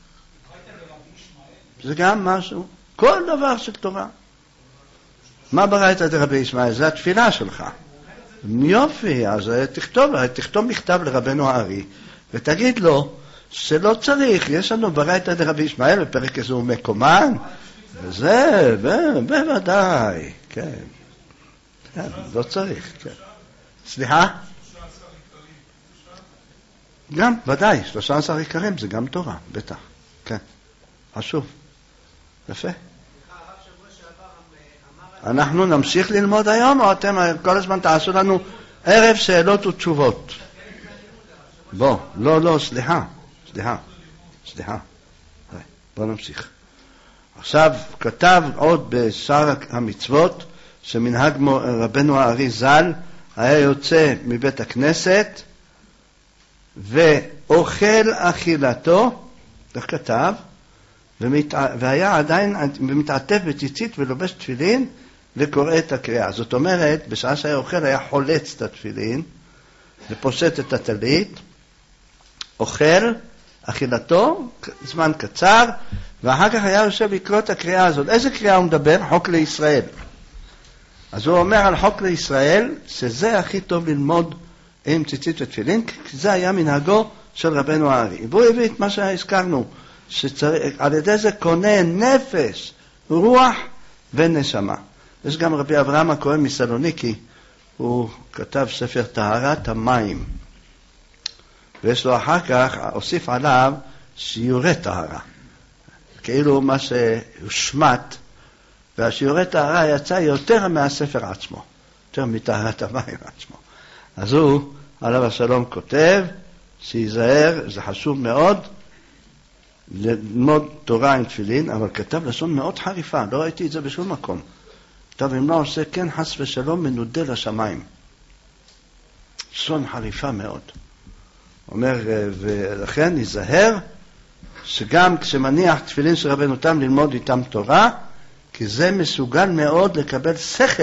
Speaker 1: זה גם משהו, כל דבר של תורה. מה ברית את רבי ישמעאל? זה התפילה שלך. יופי, אז תכתוב, תכתוב מכתב לרבנו הארי, ותגיד לו שלא צריך, יש לנו ברייתא דרבי ישמעאל בפרק איזו מקומן, וזה, בוודאי, כן, כן, לא צריך, כן. סליחה? גם, ודאי, שלושה עשר עיקרים זה גם תורה, בטח, כן, חשוב, יפה. אנחנו נמשיך ללמוד היום, או אתם כל הזמן תעשו לנו ערב שאלות ותשובות? בוא, לא, לא, סליחה, סליחה, סליחה, בוא נמשיך. עכשיו, כתב עוד בשאר המצוות, שמנהג רבנו הארי ז"ל היה יוצא מבית הכנסת, ואוכל אכילתו, כך כתב, ומת... והיה עדיין מתעטף בציצית ולובש תפילין וקורא את הקריאה. זאת אומרת, בשעה שהיה אוכל היה חולץ את התפילין ופושט את הטלית, אוכל אכילתו זמן קצר, ואחר כך היה יושב לקרוא את הקריאה הזאת. איזה קריאה הוא מדבר? חוק לישראל. אז הוא אומר על חוק לישראל שזה הכי טוב ללמוד עם ציצית ותפילין, כי זה היה מנהגו של רבנו הארי. והוא הביא את מה שהזכרנו, שעל ידי זה קונה נפש, רוח ונשמה. יש גם רבי אברהם הכהן מסלוניקי, הוא כתב ספר טהרת המים, ויש לו אחר כך, הוסיף עליו שיעורי טהרה, כאילו מה שהושמט, והשיעורי טהרה יצא יותר מהספר עצמו, יותר מטהרת המים עצמו. אז הוא, עליו השלום, כותב שיזהר, זה חשוב מאוד, ללמוד תורה עם תפילין, אבל כתב לשון מאוד חריפה, לא ראיתי את זה בשום מקום. כתב, אם לא עושה כן, חס ושלום, מנודה לשמיים. לשון חריפה מאוד. אומר, ולכן ייזהר, שגם כשמניח תפילין של רבנו תם ללמוד איתם תורה, כי זה מסוגל מאוד לקבל שכל.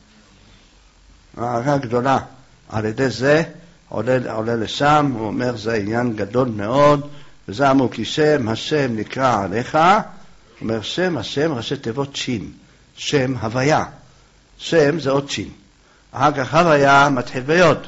Speaker 1: הערה גדולה. על ידי זה עולה, עולה לשם, הוא אומר, זה עניין גדול מאוד, וזה אמרו, כי שם השם נקרא עליך, הוא אומר, שם השם ראשי תיבות שין, שם הוויה, שם זה עוד שין, אחר כך הוויה מתחיל ביוד,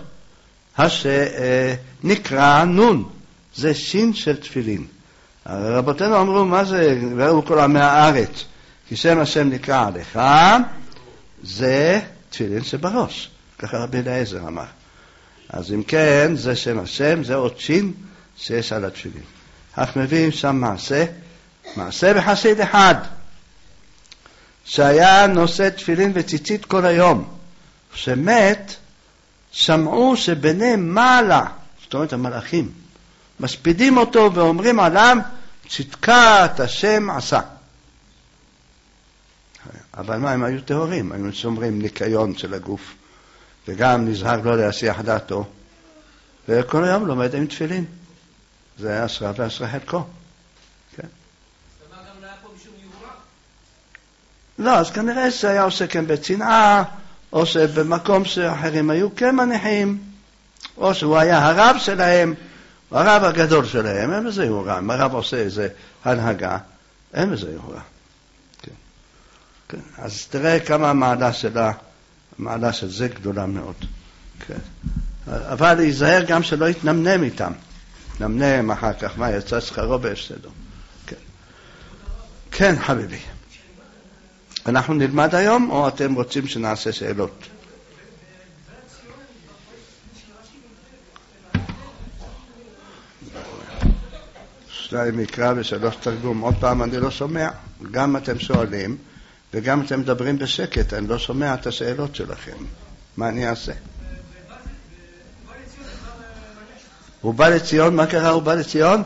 Speaker 1: השנקרא נון, זה שין של תפילין. רבותינו אמרו, מה זה, והוא כל עמי הארץ, כי שם השם נקרא עליך, זה תפילין שבראש, ככה רבי אליעזר אמר. אז אם כן, זה שם השם, זה עוד שין שיש על התפילין. אך מביאים שם מעשה, מעשה בחסיד אחד, שהיה נושא תפילין וציצית כל היום. שמת, שמעו שביניהם מעלה, זאת אומרת המלאכים, מספידים אותו ואומרים עליו, צדקת השם עשה. אבל מה, הם היו טהורים, היו שומרים ניקיון של הגוף, וגם נזהר לא להסיח דעתו, וכל היום לומד עם תפילין. זה היה עשרה ועשרה חלקו. כן.
Speaker 2: אז כמה גם לא היה פה משום יהורה?
Speaker 1: לא, אז כנראה שהיה עושה כן בצנעה, או שבמקום שאחרים היו כן מניחים, או שהוא היה הרב שלהם, הרב הגדול שלהם, אין בזה יהורה. אם הרב עושה איזה הנהגה, אין בזה יהורה. כן. כן. אז תראה כמה המעלה שלה, המעלה של זה גדולה מאוד. כן. אבל ייזהר גם שלא יתנמנם איתם. נמנם אחר כך, מה יצא שכרו בהפסדו. כן. כן, חביבי. אנחנו נלמד היום, או אתם רוצים שנעשה שאלות? שניים מקרא ושלוש תרגום. עוד פעם אני לא שומע. גם אתם שואלים, וגם אתם מדברים בשקט. אני לא שומע את השאלות שלכם. מה אני אעשה? הוא בא לציון, מה קרה הוא בא לציון?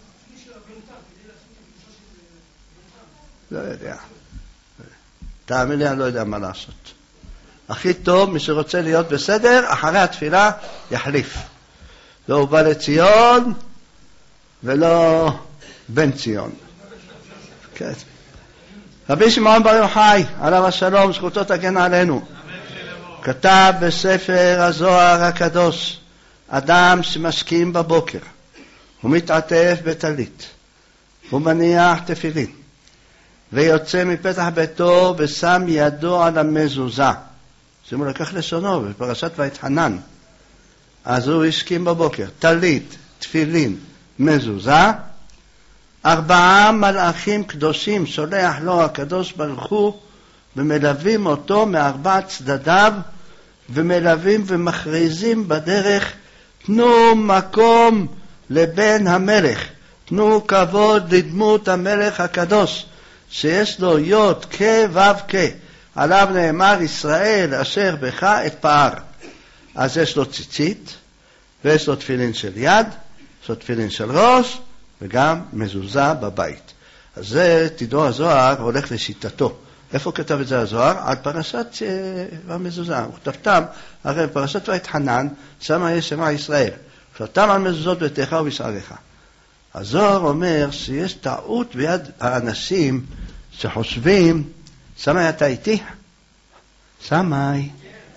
Speaker 1: לא יודע. תאמין לי, אני לא יודע מה לעשות. הכי טוב, מי שרוצה להיות בסדר, אחרי התפילה יחליף. לא הוא בא לציון, ולא בן ציון. כן. רבי שמעון בר יוחאי, עליו השלום, זכותו תגן עלינו. כתב בספר הזוהר הקדוש, אדם שמשכים בבוקר, הוא מתעטף בטלית, הוא מניח תפילין, ויוצא מפתח ביתו ושם ידו על המזוזה. שימו לקח לשונו בפרשת ויתחנן. אז הוא השכים בבוקר, טלית, תפילין, מזוזה, ארבעה מלאכים קדושים שולח לו הקדוש ברוך הוא, ומלווים אותו מארבע צדדיו, ומלווים ומכריזים בדרך, תנו מקום לבן המלך, תנו כבוד לדמות המלך הקדוש, שיש לו יוד כ' ו' כ', עליו נאמר ישראל אשר בך את פער. אז יש לו ציצית, ויש לו תפילין של יד, יש לו תפילין של ראש, וגם מזוזה בבית. אז זה, תדעו, הזוהר הולך לשיטתו. איפה כתב את זה הזוהר? על פרשת המזוזה. הוא כתבתם, הרי פרשת ואתחנן, שמה יש שמע ישראל. כתבתם על מזוזות ביתך ובשעריך. הזוהר אומר שיש טעות ביד האנשים שחושבים, סמאי אתה איתי? סמאי.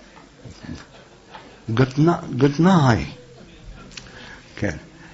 Speaker 1: Good night. כן.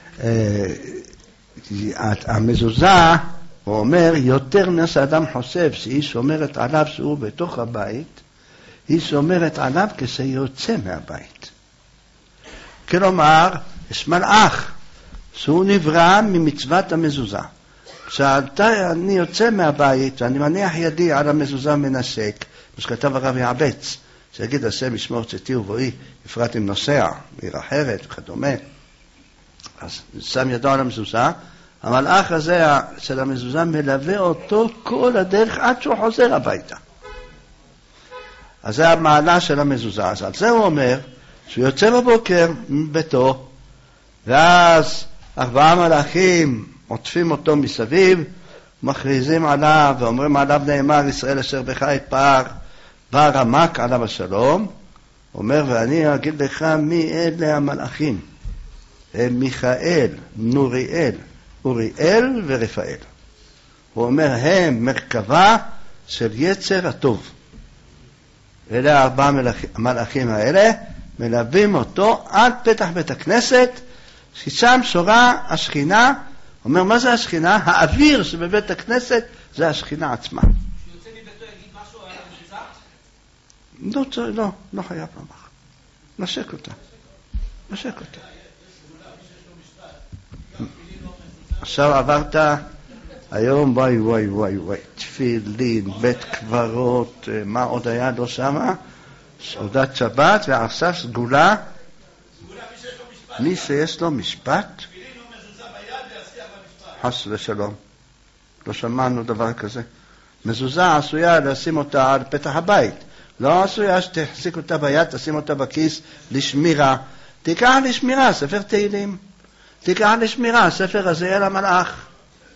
Speaker 1: המזוזה, הוא אומר, יותר נס האדם חושב שהיא שומרת עליו שהוא בתוך הבית, היא שומרת עליו כשיוצא מהבית. כלומר, יש מלאך שהוא נברא ממצוות המזוזה. כשאני יוצא מהבית ואני מניח ידי על המזוזה מנשק, מה שכתב הרב יעבץ, שיגיד השם ישמור צאתי ובואי, בפרט אם נוסע מעיר אחרת וכדומה, אז שם ידו על המזוזה, המלאך הזה של המזוזה מלווה אותו כל הדרך עד שהוא חוזר הביתה. אז זה המעלה של המזוזה. אז על זה הוא אומר שהוא יוצא בבוקר מביתו, ואז ארבעה מלאכים עוטפים אותו מסביב, מכריזים עליו ואומרים עליו נאמר ישראל אשר בך את פער, בא רמק עליו השלום, אומר ואני אגיד לך מי אלה המלאכים, הם מיכאל, נוריאל, אוריאל ורפאל. הוא אומר הם מרכבה של יצר הטוב. אלה הארבעה המלאכים האלה מלווים אותו עד פתח בית הכנסת, ששם שורה השכינה. אומר מה זה השכינה? האוויר שבבית הכנסת זה השכינה עצמה.
Speaker 2: שיוצא מביתו יגיד משהו על המזוזה?
Speaker 1: לא, לא, לא חייב לומר. נשק אותה. נשק אותה. עכשיו עברת היום, וואי וואי וואי וואי, תפילין, בית קברות, מה עוד היה לו שמה? סעודת שבת, ועכשיו סגולה. מי שיש לו משפט?
Speaker 2: תפילין ומזוזה ביד ויצליח במשפט.
Speaker 1: חס ושלום. לא שמענו דבר כזה. מזוזה עשויה לשים אותה על פתח הבית. לא עשויה שתחזיק אותה ביד, תשים אותה בכיס לשמירה. תיקח לשמירה, ספר תהילים. תיקח לשמירה, ספר עזריאל המלאך.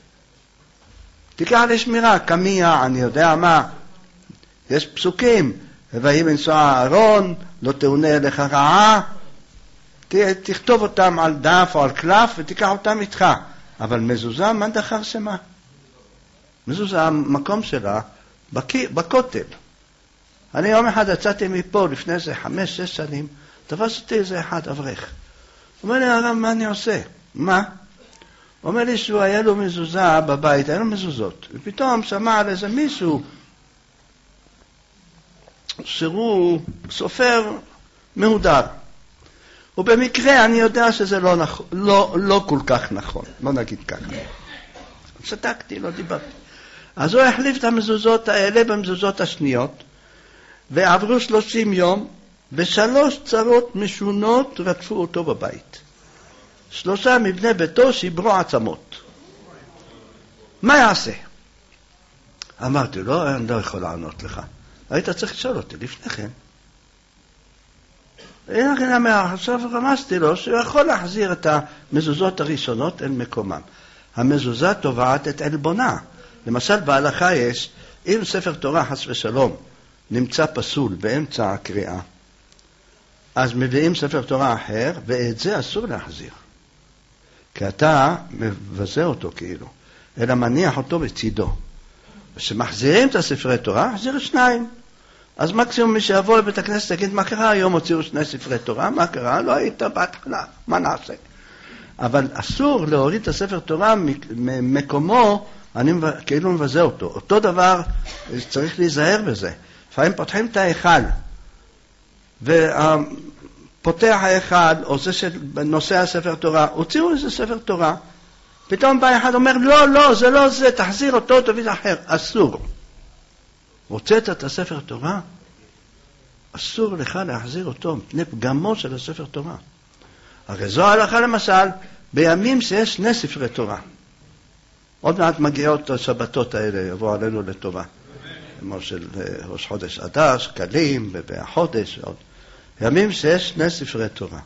Speaker 1: תיקח לשמירה, קמיה, אני יודע מה. יש פסוקים, ויהי בנסוע הארון, לא תאונה אליך רעה. תכתוב אותם על דף או על קלף ותיקח אותם איתך. אבל מזוזה, מה דחר שמה? מזוזה, המקום שלה, בכותל. אני יום אחד יצאתי מפה לפני איזה חמש, שש שנים, תפס אותי איזה אחד אברך. הוא אומר לי, הרב, מה אני עושה? מה? הוא אומר לי שהוא היה לו מזוזה בבית, היה לו מזוזות. ופתאום שמע על איזה מישהו שהוא סופר מהודר. ובמקרה אני יודע שזה לא, נכון, לא, לא כל כך נכון, לא נגיד ככה. שתקתי, לא דיברתי. אז הוא החליף את המזוזות האלה במזוזות השניות, ועברו שלושים יום, בשלוש צרות משונות רדפו אותו בבית. שלושה מבני ביתו שיברו עצמות. מה יעשה? אמרתי לו, אני לא יכול לענות לך. היית צריך לשאול אותי לפני כן. הנה כן אמר, עכשיו רמזתי לו שהוא יכול להחזיר את המזוזות הראשונות אל מקומם. המזוזה תובעת את עלבונה. למשל בהלכה יש, אם ספר תורה חס ושלום נמצא פסול באמצע הקריאה, אז מביאים ספר תורה אחר, ואת זה אסור להחזיר. כי אתה מבזה אותו כאילו, אלא מניח אותו בצידו. כשמחזירים את הספרי תורה, מחזיר שניים. אז מקסימום מי שיבוא לבית הכנסת תגיד, מה קרה? היום הוציאו שני ספרי תורה, מה קרה? לא היית בהתחלה, מה נעשה? אבל אסור להוריד את הספר תורה ממקומו, אני כאילו מבזה אותו. אותו דבר, צריך להיזהר בזה. לפעמים פותחים את ההיכל, ופותח ההיכל, או זה שנושא הספר תורה, הוציאו איזה ספר תורה, פתאום בא אחד אומר, לא, לא, זה לא זה, תחזיר אותו, תביא אחר. אסור. הוצאת את הספר תורה? אסור לך להחזיר אותו מפני פגמו של הספר תורה. הרי זו ההלכה למשל, בימים שיש שני ספרי תורה. עוד מעט מגיעות השבתות האלה, יבוא עלינו לטובה. כמו של ראש חודש אדר, שקלים, ובחודש ועוד. ימים שיש שני ספרי תורה.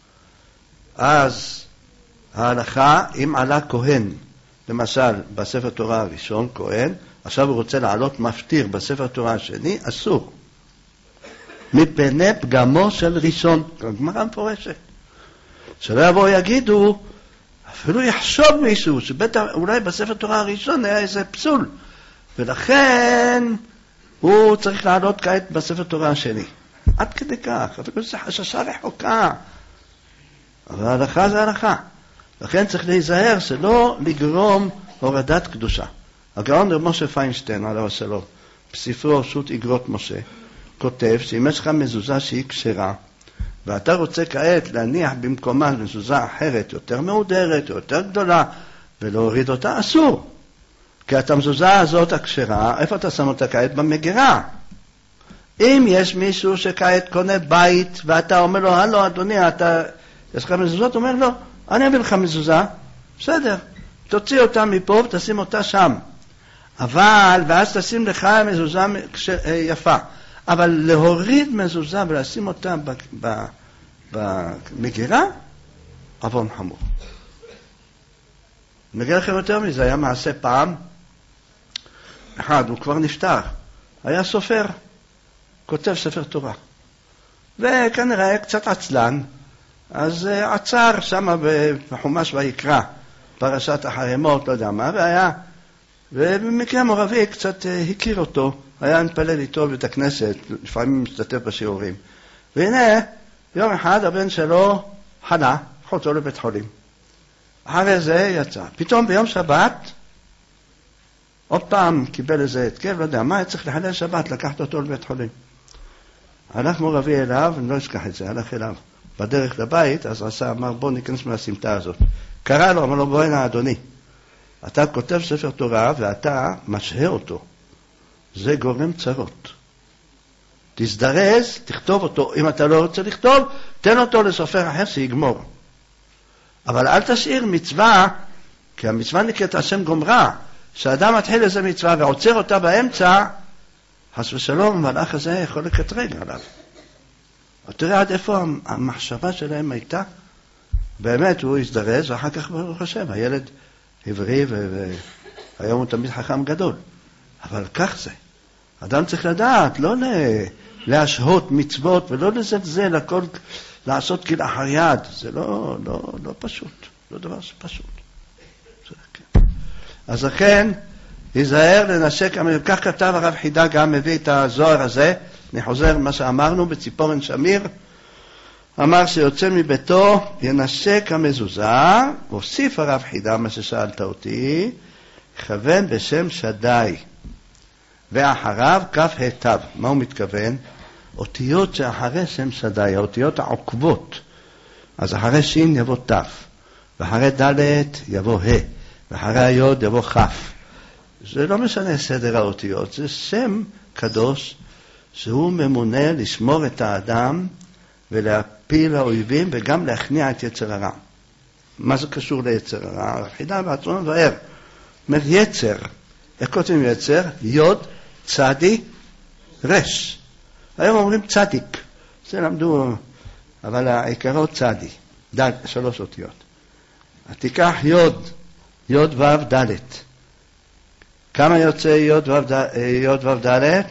Speaker 1: אז ההלכה, אם עלה כהן, למשל בספר תורה הראשון, כהן, עכשיו הוא רוצה לעלות מפטיר בספר תורה השני, אסור. מפני פגמו של ראשון, גמרא מפורשת. שלא יבואו יגידו, אפילו יחשוב מישהו, שבטח אולי בספר תורה הראשון היה איזה פסול, ולכן הוא צריך לעלות כעת בספר תורה השני. עד כדי כך, אפילו זה חששה רחוקה. אבל ההלכה זה הלכה. לכן צריך להיזהר שלא לגרום הורדת קדושה. הגאון רב משה פיינשטיין, עליו השלום, בספרו שו"ת איגרות משה, כותב שאם יש לך מזוזה שהיא כשרה, ואתה רוצה כעת להניח במקומה מזוזה אחרת, יותר מהודרת, יותר גדולה, ולהוריד אותה, אסור. כי את המזוזה הזאת הכשרה, איפה אתה שם אותה כעת? במגירה. אם יש מישהו שכעת קונה בית, ואתה אומר לו, הלו אדוני, אתה, יש לך מזוזות? הוא אומר לו, אני אביא לך מזוזה, בסדר, תוציא אותה מפה ותשים אותה שם. אבל, ואז תשים לך מזוזה יפה. אבל להוריד מזוזה ולשים אותה במגירה, עוון חמור. נגיד לכם יותר מזה, היה מעשה פעם, אחד, הוא כבר נפטר, היה סופר, כותב ספר תורה. וכנראה היה קצת עצלן, אז עצר שם בחומש ויקרא, פרשת החרמות, לא יודע מה, והיה, ובמקרה מורבי קצת הכיר אותו, היה מתפלל איתו בבית הכנסת, לפעמים משתתף בשיעורים. והנה, יום אחד הבן שלו חלה, חוצו לבית חולים. אחרי זה יצא. פתאום ביום שבת, עוד פעם קיבל איזה התקף, לא יודע מה, היה צריך לחלל שבת, לקחת אותו לבית חולים. הלך מורבי אליו, אני לא אשכח את זה, הלך אליו. בדרך לבית, אז עשה, אמר, בוא ניכנס מהסמטה הזאת. קרא לו, אמר לו, בוא הנה אדוני. אתה כותב ספר תורה ואתה משהה אותו. זה גורם צרות. תזדרז, תכתוב אותו. אם אתה לא רוצה לכתוב, תן אותו לסופר אחר שיגמור. אבל אל תשאיר מצווה, כי המצווה נקראת השם גומרה, שאדם מתחיל איזה מצווה ועוצר אותה באמצע, חס ושלום, המלאך הזה יכול לקטרג עליו. תראה עד איפה המחשבה שלהם הייתה. באמת הוא יזדרז, ואחר כך ברוך השם, הילד עברי, והיום הוא תמיד חכם גדול. אבל כך זה. אדם צריך לדעת, לא להשהות מצוות, ולא לזלזל, הכל לעשות כלאחר יד. זה לא, לא, לא פשוט. לא דבר שפשוט. כן. אז לכן, היזהר לנשק, כך כתב הרב חידה גם מביא את הזוהר הזה, אני חוזר מה שאמרנו בציפורן שמיר, אמר שיוצא מביתו ינשק המזוזה, הוסיף הרב חידה מה ששאלת אותי, כוון בשם שדי, ואחריו כף היטב. מה הוא מתכוון? אותיות שאחרי שם שדי, האותיות העוקבות. אז אחרי שין יבוא תף, ואחרי ד' יבוא ה, ואחרי היוד יבוא כף. זה לא משנה סדר האותיות, זה שם קדוש שהוא ממונה לשמור את האדם ולהפיל האויבים וגם להכניע את יצר הרע. מה זה קשור ליצר הרע? הרחידה בעצמו מבאר. אומר יצר, איך כותבים יצר? יוד, צדי, רש. היום אומרים צדיק, זה למדו, אבל העיקרו צדי, ד', שלוש אותיות. תיקח יוד, יוד ו' ד'. כמה יוצא יוד ו' ד'?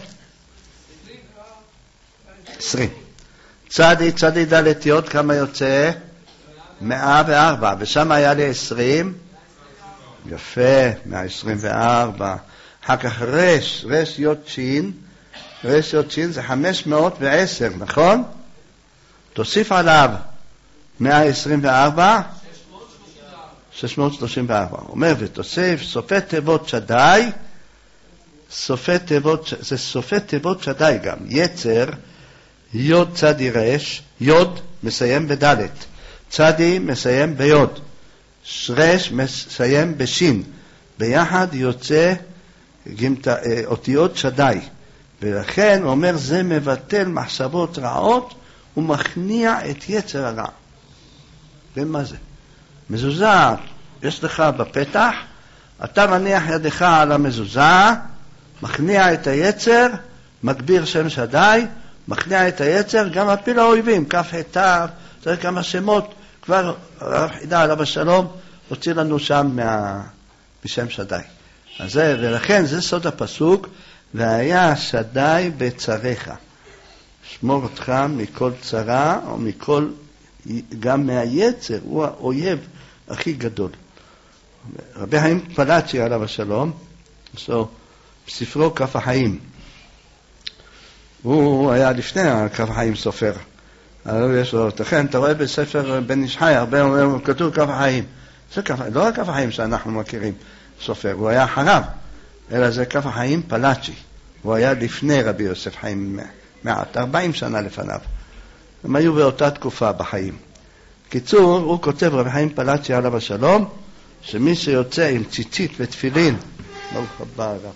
Speaker 1: עשרים. צדי, צדי ד' יוד, כמה יוצא? מאה וארבע, ושם היה לי עשרים. יפה, מאה עשרים וארבע. אחר כך רש, רש יוד שין, רש יוד שין זה חמש מאות ועשר, נכון? תוסיף עליו מאה עשרים וארבע, שש מאות שלושים וארבע. אומר ותוסיף סופי תיבות שדי, סופי תיבות, זה סופי תיבות שדי גם, יצר, יוד צדי רש, יוד מסיים בדלת, צדי מסיים ביוד, שרש מסיים בשין, ביחד יוצא גמת, אותיות שדי, ולכן הוא אומר זה מבטל מחשבות רעות ומכניע את יצר הרע. ומה זה? מזוזה יש לך בפתח, אתה מניח ידך על המזוזה, מכניע את היצר, מגביר שם שדי, מכניע את היצר, גם הפיל האויבים, כף היתר, צריך כמה שמות, כבר הרב חידה עליו השלום הוציא לנו שם מה... בשם שדי. אז זה, ולכן זה סוד הפסוק, והיה שדי בצריך. שמור אותך מכל צרה, או מכל, גם מהיצר, הוא האויב הכי גדול. רבי חיים פלאצ'י עליו השלום, בספרו כף החיים, הוא היה לפני כף החיים סופר. יש לו, לכן אתה רואה בספר בן איש חי, הרבה אומר, כתוב כף החיים. זה כף, לא רק כף החיים שאנחנו מכירים סופר, הוא היה אחריו, אלא זה כף החיים פלאצ'י. הוא היה לפני רבי יוסף חיים מעט, ארבעים שנה לפניו. הם היו באותה תקופה בחיים. קיצור, הוא כותב רבי חיים פלאצ'י עליו השלום, שמי שיוצא עם ציצית ותפילין, ברוך הבא הרב.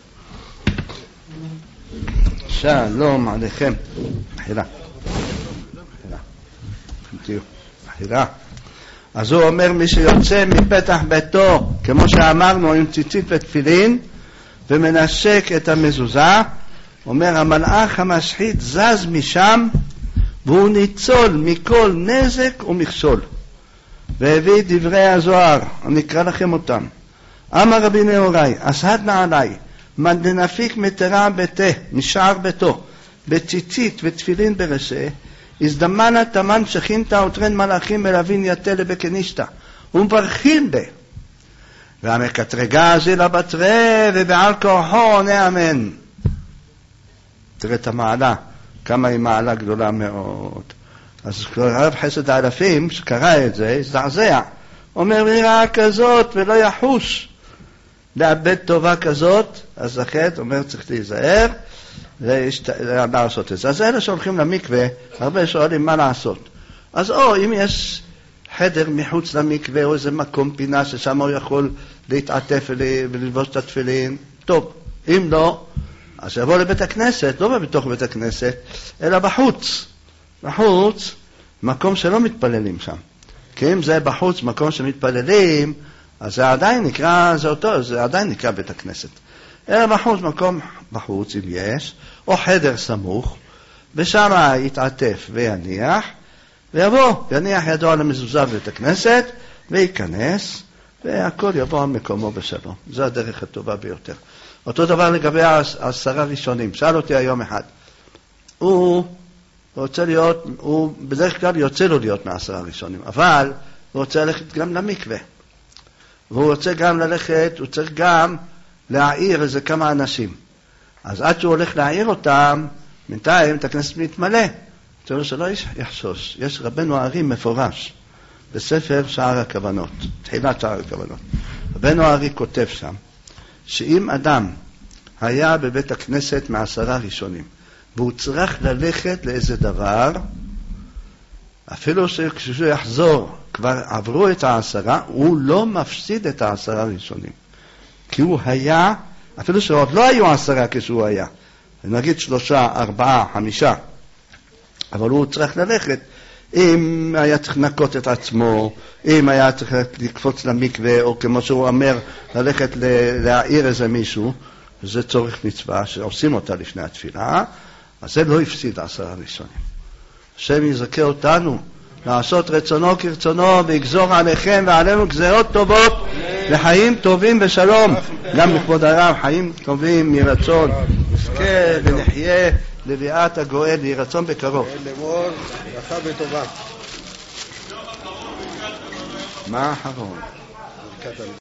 Speaker 1: שלום עליכם. מחילה. מחילה. תהיו. מחילה. אז הוא אומר, מי שיוצא מפתח ביתו, כמו שאמרנו, עם ציצית ותפילין, ומנשק את המזוזה, אומר, המלאך המשחית זז משם, והוא ניצול מכל נזק ומכשול. והביא דברי הזוהר, אני אקרא לכם אותם. אמר רבי נהוראי, אסהד נעלי, מן דנפיק מתרה ביתה, משער ביתו, בציצית ותפילין ברשע, הזדמנה תמן שכינתה ותרן מלאכים מלווין יתה לבקנישתה, ומברכים בה. והמקטרגה זילה בתרה, ובעל כוחו עונה אמן. תראה את המעלה, כמה היא מעלה גדולה מאוד. אז הרב חסד האלפים, שקרא את זה, הזדעזע. אומר, נראה כזאת ולא יחוש. לאבד טובה כזאת, אז החטא אומר, צריך להיזהר, לעשות את זה. אז אלה שהולכים למקווה, הרבה שואלים מה לעשות. אז או, אם יש חדר מחוץ למקווה, או איזה מקום פינה ששם הוא יכול להתעטף וללבוש את התפילין, טוב. אם לא, אז יבוא לבית הכנסת, לא בתוך בית הכנסת, אלא בחוץ. בחוץ, מקום שלא מתפללים שם. כי אם זה בחוץ, מקום שמתפללים, אז זה עדיין נקרא, זה אותו, זה עדיין נקרא בית הכנסת. אלא בחוץ, מקום בחוץ, אם יש, או חדר סמוך, ושם יתעטף ויניח, ויבוא, יניח ידו על המזוזה בבית הכנסת, וייכנס, והכל יבוא על מקומו בשלום. זו הדרך הטובה ביותר. אותו דבר לגבי העשרה ראשונים. שאל אותי היום אחד. הוא רוצה להיות, הוא בדרך כלל יוצא לו להיות מעשרה ראשונים, אבל הוא רוצה ללכת גם למקווה. והוא רוצה גם ללכת, הוא צריך גם להעיר איזה כמה אנשים. אז עד שהוא הולך להעיר אותם, בינתיים את הכנסת מתמלא. צריך שלא יחשוש. יש רבנו הארי מפורש בספר שער הכוונות, תחילת שער הכוונות. רבנו הארי כותב שם, שאם אדם היה בבית הכנסת מעשרה ראשונים, והוא צריך ללכת לאיזה דבר, אפילו שכשהוא יחזור, כבר עברו את העשרה, הוא לא מפסיד את העשרה ראשונים. כי הוא היה, אפילו שעוד לא היו עשרה כשהוא היה, נגיד שלושה, ארבעה, חמישה, אבל הוא צריך ללכת, אם היה צריך לנקות את עצמו, אם היה צריך לקפוץ למקווה, או כמו שהוא אומר, ללכת להעיר איזה מישהו, זה צורך מצווה שעושים אותה לפני התפילה, אז זה לא הפסיד עשרה ראשונים. השם יזכה אותנו לעשות רצונו כרצונו, ויגזור עליכם ועלינו גזרות טובות, לחיים טובים ושלום. גם לכבוד הרב, חיים טובים מרצון, נזכה ונחיה לביאת הגואל, לרצון בקרוב.
Speaker 3: למור, ברכה וטובה.
Speaker 1: מה האחרון?